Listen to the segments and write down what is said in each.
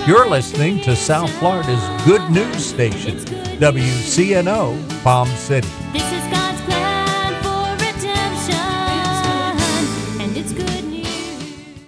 You're listening to South Florida's good news station, WCNO Palm City. This is God's plan for redemption, and it's good news.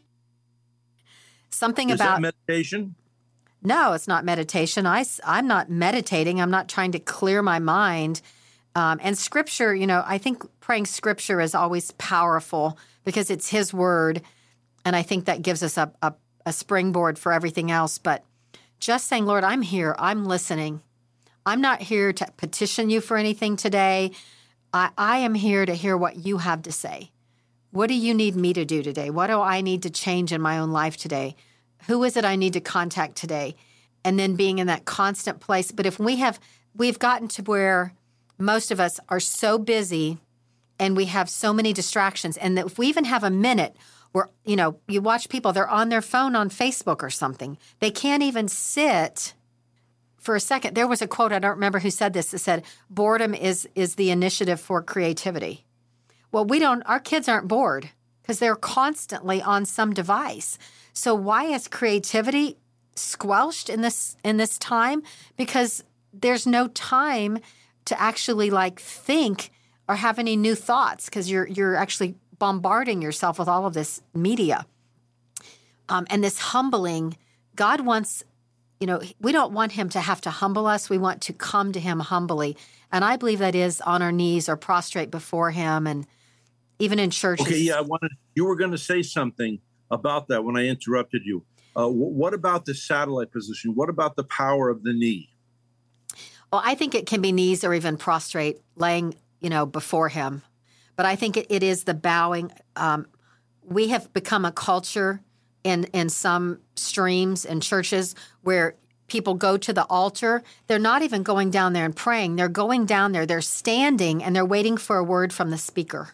Something Is about that meditation? No, it's not meditation. I'm not meditating. I'm not trying to clear my mind. And scripture, I think praying scripture is always powerful because it's His word. And I think that gives us a springboard for everything else. But just saying, Lord, I'm here. I'm listening. I'm not here to petition you for anything today. I am here to hear what you have to say. What do you need me to do today? What do I need to change in my own life today? Who is it I need to contact today? And then being in that constant place. But if we've gotten to where most of us are so busy and we have so many distractions. And that if we even have a minute where, you watch people, they're on their phone on Facebook or something. They can't even sit for a second. There was a quote, I don't remember who said this, that said, boredom is the initiative for creativity. Well, our kids aren't bored because they're constantly on some device. So why is creativity squelched in this time? Because there's no time to actually think or have any new thoughts because you're actually bombarding yourself with all of this media. And this humbling, God wants, we don't want Him to have to humble us. We want to come to Him humbly. And I believe that is on our knees or prostrate before Him, and even in churches. Okay, yeah, you were going to say something about that when I interrupted you. What about the satellite position? What about the power of the knee? Well, I think it can be knees or even prostrate, laying, before Him. But I think it is the bowing. We have become a culture in some streams and churches where people go to the altar. They're not even going down there and praying. They're going down there. They're standing and they're waiting for a word from the speaker.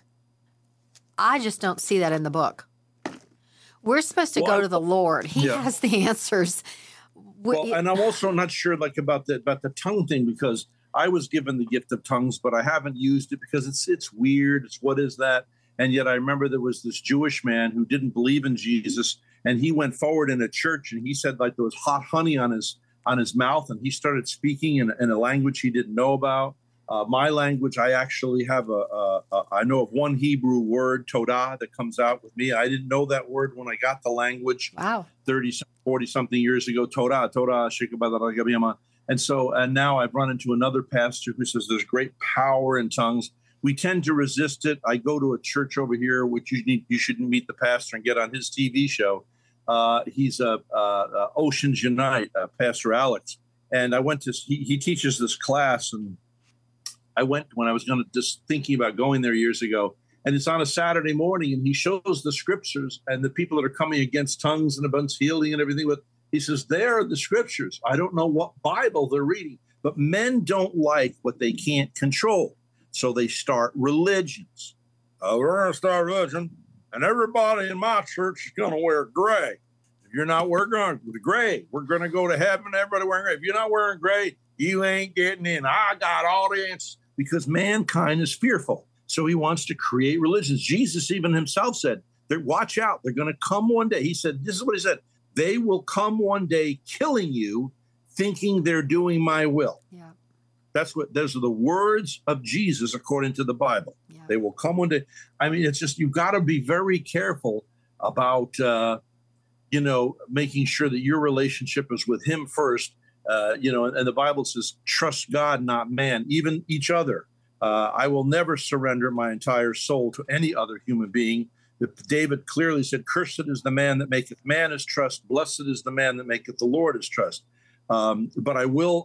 I just don't see that in the book. We're supposed to go to the Lord. He has the answers. And I'm also not sure about the tongue thing, because I was given the gift of tongues, but I haven't used it because it's weird. It's what is that? And yet I remember there was this Jewish man who didn't believe in Jesus, and he went forward in a church and he said there was hot honey on his mouth, and he started speaking in a language he didn't know about. My language, I actually have I know of one Hebrew word, Todah, that comes out with me. I didn't know that word when I got the language. Wow. 40-something years ago, Todah, Shikabadalagabiyama. And now I've run into another pastor who says there's great power in tongues. We tend to resist it. I go to a church over here, which you should meet the pastor and get on his TV show. He's Oceans Unite, Pastor Alex. And I went to, he teaches this class, and I went when I was just thinking about going there years ago, and it's on a Saturday morning, and he shows the scriptures and the people that are coming against tongues and against healing and everything. But he says, there are the scriptures. I don't know what Bible they're reading, but men don't like what they can't control. So they start religions. We're going to start religion, and everybody in my church is going to wear gray. If you're not wearing gray, we're going to go to heaven. Everybody wearing gray. If you're not wearing gray, you ain't getting in. I got all the answers. Because mankind is fearful. So he wants to create religions. Jesus even himself said, watch out. They're going to come one day. He said, this is what he said. They will come one day killing you, thinking they're doing my will. Yeah. Those are the words of Jesus, according to the Bible. Yeah. They will come one day. I mean, it's just, you've got to be very careful about, making sure that your relationship is with Him first. And the Bible says, trust God, not man, even each other. I will never surrender my entire soul to any other human being. David clearly said, cursed is the man that maketh man his trust. Blessed is the man that maketh the Lord his trust. But I will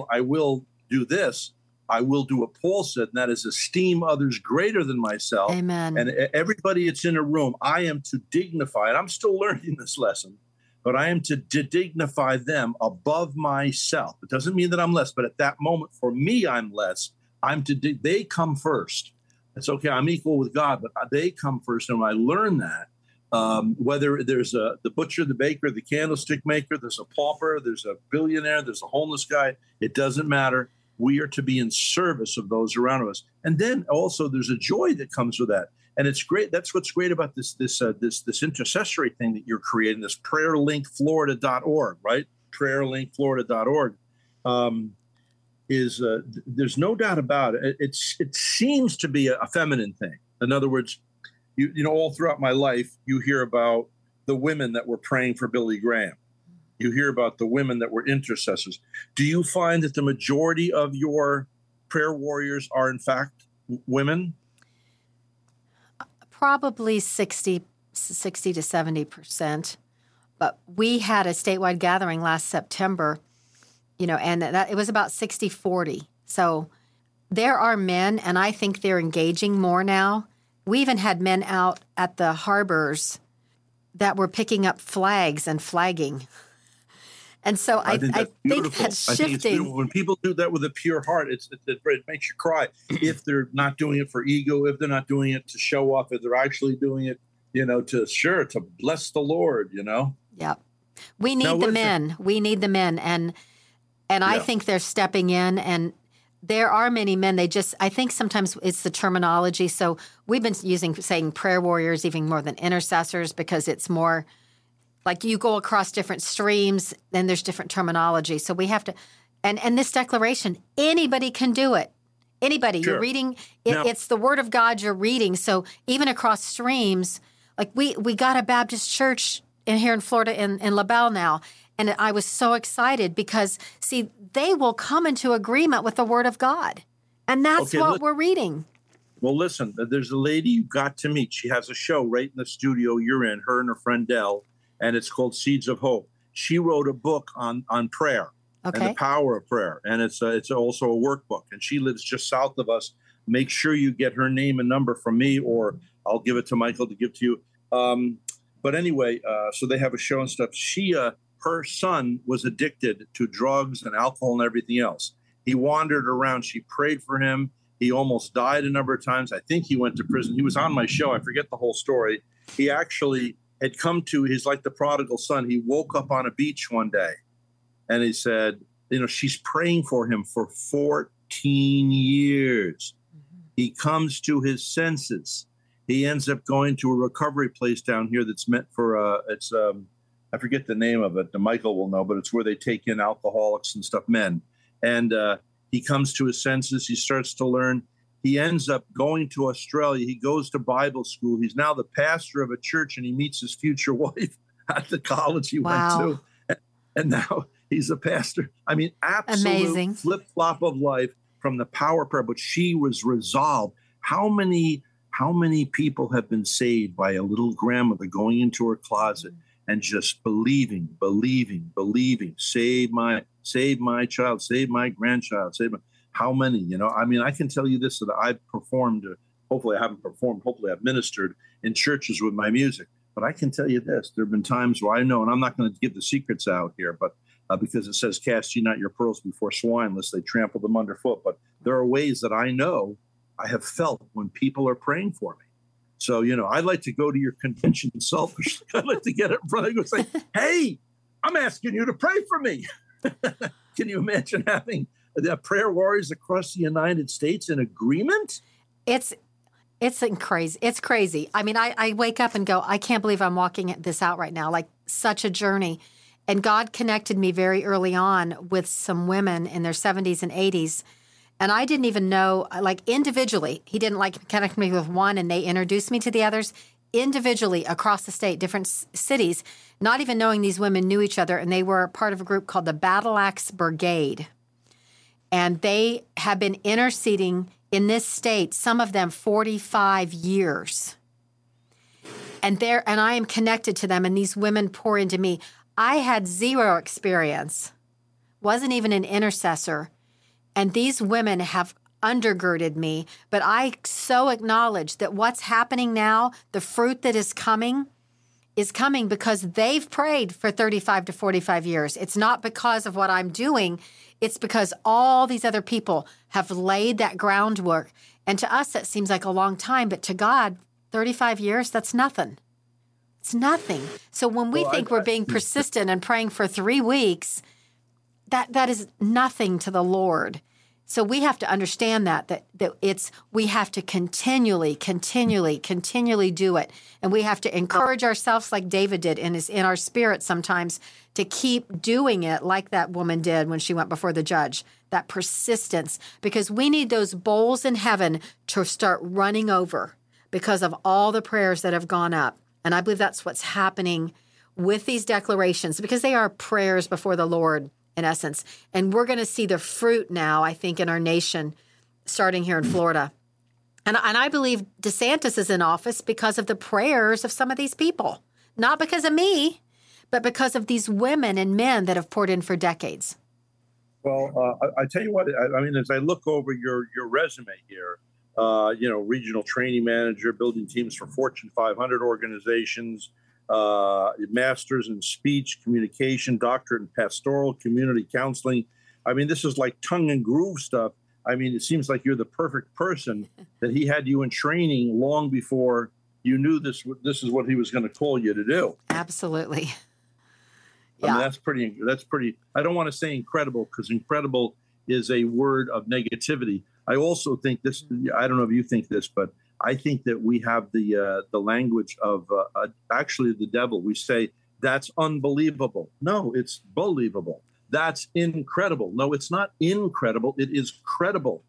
do this. I will do what Paul said, and that is esteem others greater than myself. Amen. And everybody that's in a room, I am to dignify, and I'm still learning this lesson, but I am to dignify them above myself. It doesn't mean that I'm less, but at that moment, for me, I'm less. They come first. It's okay, I'm equal with God, but they come first. And when I learn that, whether there's the butcher, the baker, the candlestick maker, there's a pauper, there's a billionaire, there's a homeless guy, it doesn't matter. We are to be in service of those around us. And then also there's a joy that comes with that. And it's great. That's what's great about this intercessory thing that you're creating, this prayerlinkflorida.org, right? Prayerlinkflorida.org. There's no doubt about it. It seems to be a feminine thing. In other words, you know, all throughout my life, you hear about the women that were praying for Billy Graham. You hear about the women that were intercessors. Do you find that the majority of your prayer warriors are, in fact, women? Probably 60 to 70%. But we had a statewide gathering last September, you know, and it was about 60-40. So there are men, and I think they're engaging more now. We even had men out at the harbors that were picking up flags and flagging. And so I think that's I think it's shifting. beautiful. When people do that with a pure heart, it makes you cry. If they're not doing it for ego, if they're not doing it to show off, if they're actually doing it, you know, to bless the Lord, you know? Yeah. We need the men. We need the men. And I think they're stepping in, and there are many men. I think sometimes it's the terminology. So we've been saying prayer warriors even more than intercessors, because it's more like you go across different streams, then there's different terminology. So we have to, and this declaration, anybody can do it. Anybody. Sure. You're reading, it's the word of God you're reading. So even across streams, like we got a Baptist church here in Florida in LaBelle now. And I was so excited because, see, they will come into agreement with the word of God. And that's what we're reading. Well, listen, there's a lady you got to meet. She has a show right in the studio you're in, her and her friend Dell, and it's called Seeds of Hope. She wrote a book on prayer and the power of prayer, and it's also a workbook. And she lives just south of us. Make sure you get her name and number from me, or I'll give it to Michael to give to you. But anyway, so they have a show and stuff. Her son was addicted to drugs and alcohol and everything else. He wandered around. She prayed for him. He almost died a number of times. I think he went to prison. He was on my show. I forget the whole story. He actually had he's like the prodigal son. He woke up on a beach one day and he said, you know, she's praying for him for 14 years. Mm-hmm. He comes to his senses. He ends up going to a recovery place down here that's meant for, I forget the name of it. Michael will know, but it's where they take in alcoholics and stuff, men. And he comes to his senses. He starts to learn. He ends up going to Australia. He goes to Bible school. He's now the pastor of a church, and he meets his future wife at the college he went to. And now he's a pastor. I mean, absolute flip-flop of life from the power of prayer. But she was resolved. How many people have been saved by a little grandmother going into her closet and just believing, save my child, save my grandchild, how many, you know? I mean, I can tell you this, that I've performed, hopefully I haven't performed, hopefully I've ministered in churches with my music, but I can tell you this, there have been times where I know, and I'm not going to give the secrets out here, but because it says, cast ye not your pearls before swine, lest they trample them underfoot. But there are ways that I know I have felt when people are praying for me. So, you know, I'd like to go to your convention selfishly. I'd like to get up in front of you and say, hey, I'm asking you to pray for me. Can you imagine having the prayer warriors across the United States in agreement? It's crazy. It's crazy. I mean, I wake up and go, I can't believe I'm walking this out right now. Like, such a journey. And God connected me very early on with some women in their 70s and 80s. And I didn't even know, like, individually, he didn't like connect me with one and they introduced me to the others individually across the state, different cities, not even knowing these women knew each other. And they were part of a group called the Battle Axe Brigade. And they have been interceding in this state, some of them 45 years. And I am connected to them, and these women pour into me. I had zero experience, wasn't even an intercessor. And these women have undergirded me, but I so acknowledge that what's happening now, the fruit that is coming because they've prayed for 35 to 45 years. It's not because of what I'm doing. It's because all these other people have laid that groundwork. And to us, that seems like a long time, but to God, 35 years, that's nothing. It's nothing. So when we think we're being persistent and praying for 3 weeks, that is nothing to the Lord. So we have to understand that we have to continually do it. And we have to encourage ourselves like David did in our spirit sometimes to keep doing it like that woman did when she went before the judge, that persistence, because we need those bowls in heaven to start running over because of all the prayers that have gone up. And I believe that's what's happening with these declarations, because they are prayers before the Lord in essence. And we're going to see the fruit now, I think, in our nation, starting here in Florida. And I believe DeSantis is in office because of the prayers of some of these people, not because of me, but because of these women and men that have poured in for decades. Well, I tell you what, I mean, as I look over your resume here, regional training manager, building teams for Fortune 500 organizations, master's in speech, communication, doctorate in pastoral, community counseling. I mean, this is like tongue and groove stuff. I mean, it seems like you're the perfect person that he had you in training long before you knew this is what he was going to call you to do. Absolutely. Yeah. I mean, that's pretty, I don't want to say incredible, because incredible is a word of negativity. I also think this, I don't know if you think this, but I think that we have the language of actually the devil. We say, that's unbelievable. No, it's believable. That's incredible. No, it's not incredible. It is credible.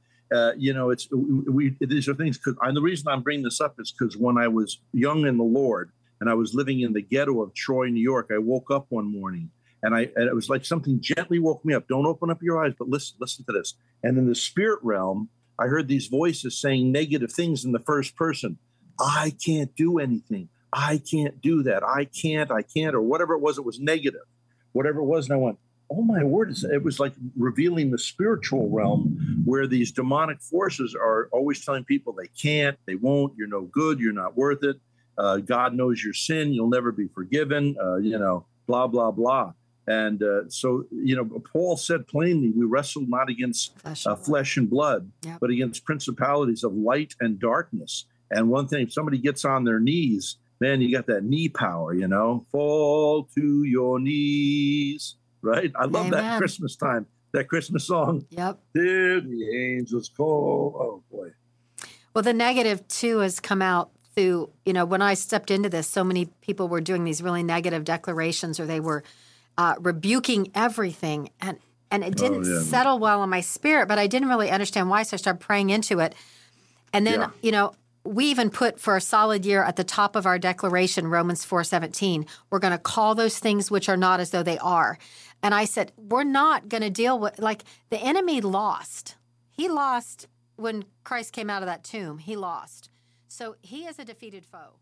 These are things, and the reason I'm bringing this up is because when I was young in the Lord and I was living in the ghetto of Troy, New York, I woke up one morning and it was like something gently woke me up. Don't open up your eyes, but listen to this. And in the spirit realm, I heard these voices saying negative things in the first person. I can't do anything. I can't do that. I can't, or whatever it was negative, whatever it was. And I went, oh my word. It was like revealing the spiritual realm where these demonic forces are always telling people they can't, they won't, you're no good, you're not worth it. God knows your sin. You'll never be forgiven, blah, blah, blah. And so, Paul said plainly, we wrestle not against flesh and blood, yep, but against principalities of light and darkness. And one thing, if somebody gets on their knees, man, you got that knee power, fall to your knees, right? I love that Christmas time, that Christmas song. Yep. Hear the angels call. Oh, boy. Well, the negative, too, has come out through, when I stepped into this, so many people were doing these really negative declarations, or they were rebuking everything, and it didn't settle well in my spirit, but I didn't really understand why, so I started praying into it. And then, we even put for a solid year at the top of our declaration, Romans 4:17, we're going to call those things which are not as though they are. And I said, we're not going to deal with, like, the enemy lost. He lost when Christ came out of that tomb. He lost. So he is a defeated foe.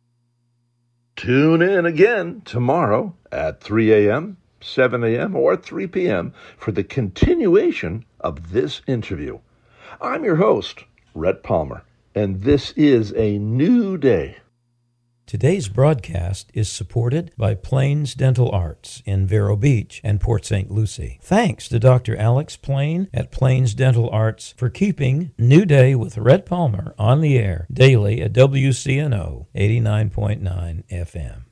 Tune in again tomorrow at 3 a.m., 7 a.m., or 3 p.m. for the continuation of this interview. I'm your host, Rhett Palmer, and this is a new day. Today's broadcast is supported by Plains Dental Arts in Vero Beach and Port St. Lucie. Thanks to Dr. Alex Plain at Plains Dental Arts for keeping New Day with Rhett Palmer on the air daily at WCNO 89.9 FM.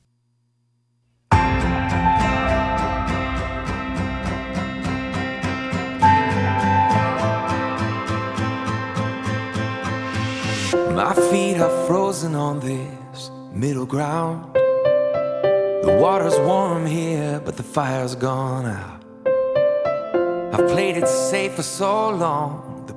My feet are frozen on this middle ground. The water's warm here, but the fire's gone out. I've played it safe for so long,